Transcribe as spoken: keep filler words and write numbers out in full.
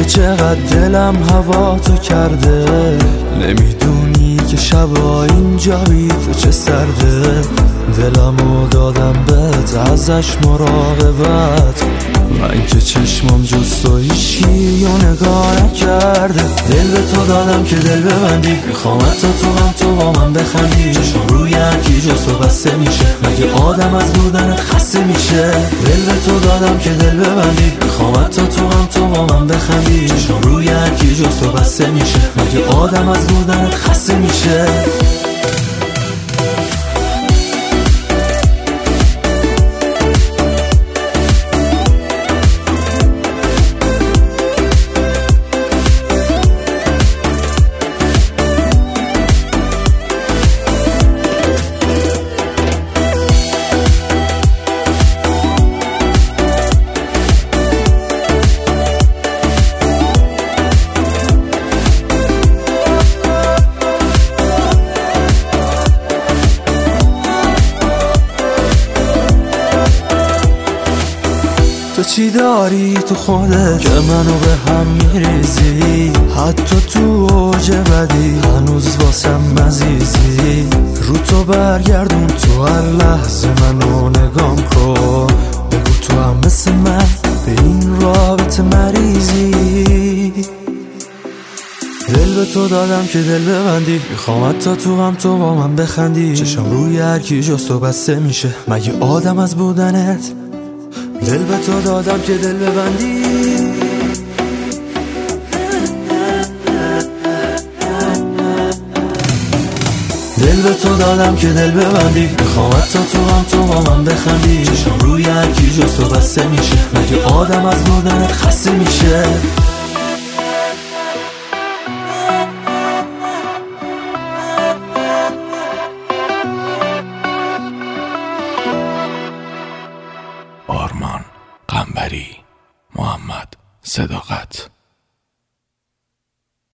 که چقدر دلم هوا تو کرده، نمیدونی که شبا اینجا بی تو چه سرده. دلمو دادم بهت ازش مراقبت، من که چشمم جز تو هیچکی و نگاه نکرده. دل به تو دادم که دل ببندی، میخوامت تا تو هم تو با من بخندی. چشم روی هرکی جز تو بسته میشه، مگه آدم از بودنت خسته میشه. دل به تو دادم که دل ببندی، میخوامت تا تو هم تو با من بخندی. چشم روی هرکی جز تو بسته میشه، مگه آدم از بودنت خسته میشه. تو چی داری تو خودت که منو به هم میریزی؟ حتی تو اوج بدی هنوز واسم مزیزی. رو تو برگردون، تو هر لحظه منو نگام کن. بگو تو هم مثل من به این رابطه مریضی. دل به تو دادم که دل ببندی، میخوام تا تو هم تو با من بخندی. چشم روی هرکی جز تو بسته میشه، مگه آدم از بودنت. دل به تو دادم که دل ببندی، دل به تو دادم که دل ببندی. میخوام تا تو هم تو با من بخندی. چشم روی هرکی جز تو بسته میشه، مگه آدم از بودنت خسته میشه. آرمان قنبری، محمد صداقت.